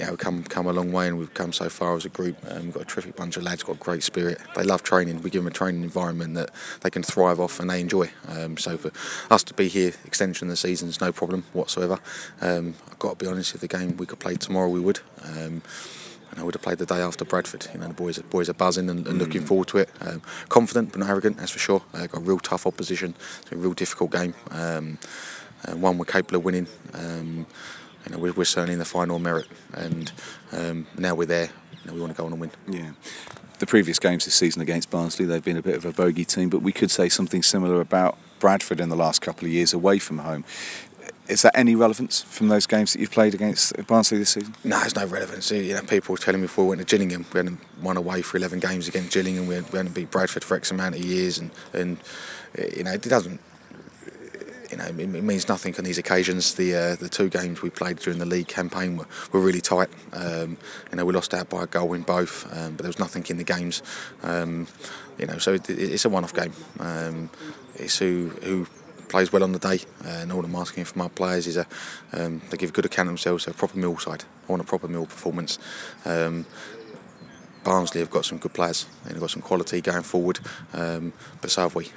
we've come a long way, and we've come so far as a group. We've got a terrific bunch of lads, got a great spirit. They love training. We give them a training environment that they can thrive off and they enjoy. So for us to be here, extension of the season is no problem whatsoever. I've got to be honest, if the game we could play tomorrow, we would. And I would have played the day after Bradford. The boys are buzzing and looking forward to it. Confident but not arrogant, that's for sure. Got a real tough opposition. It's a real difficult game. One we're capable of winning. We're certainly in the final merit, and now we're there. We want to go on and win. Yeah. The previous games this season against Barnsley, they've been a bit of a bogey team, but we could say something similar about Bradford in the last couple of years away from home. Is that any relevance from those games that you've played against Barnsley this season? No, there's no relevance. People were telling me before we went to Gillingham, we hadn't won away for 11 games against Gillingham. We hadn't beat Bradford for X amount of years, and it doesn't. It means nothing on these occasions. The two games we played during the league campaign were really tight. We lost out by a goal in both, but there was nothing in the games. So it's a one-off game. It's who plays well on the day, and all I'm asking from our players is they give a good account of themselves. So a proper Mill side. I want a proper Mill performance. Barnsley have got some good players. They've got some quality going forward, but so have we.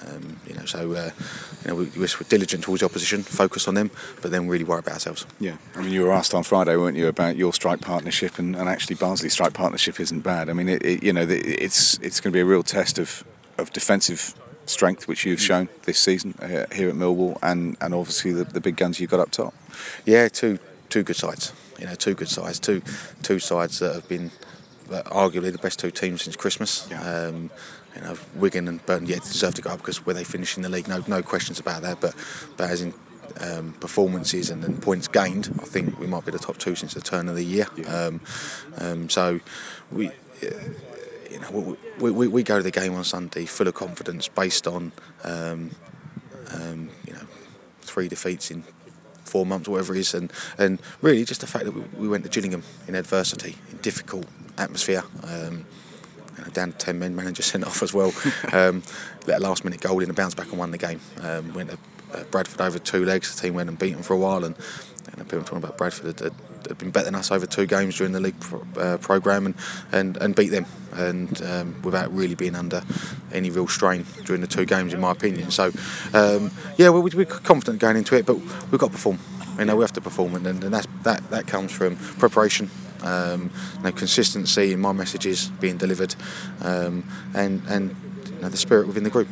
We're diligent towards the opposition, focus on them, but then really worry about ourselves. Yeah, you were asked on Friday, weren't you, about your strike partnership, and actually Barnsley's strike partnership isn't bad. It's going to be a real test of defensive strength, which you've shown this season here at Millwall, and obviously the big guns you've got up top. Yeah, two good sides. Two sides that have been arguably the best two teams since Christmas. Yeah. Wigan and Burton deserve to go up because where they finish in the league, no questions about that. But as in performances and points gained, I think we might be the top two since the turn of the year. Yeah. So we go to the game on Sunday full of confidence, based on 3 defeats in 4 months, whatever it is, and really just the fact that we went to Gillingham in adversity, in difficult atmosphere. Down to 10 men, manager sent off as well. Let a last minute goal in and bounce back and won the game. Went to Bradford over 2 legs. The team went and beat them for a while, and people talking about Bradford had been better than us over 2 games during the league programme and beat them, and without really being under any real strain during the 2 games, in my opinion. So we're confident going into it, but we've got to perform. We have to perform, and that comes from preparation. Consistency in my messages being delivered, and the spirit within the group.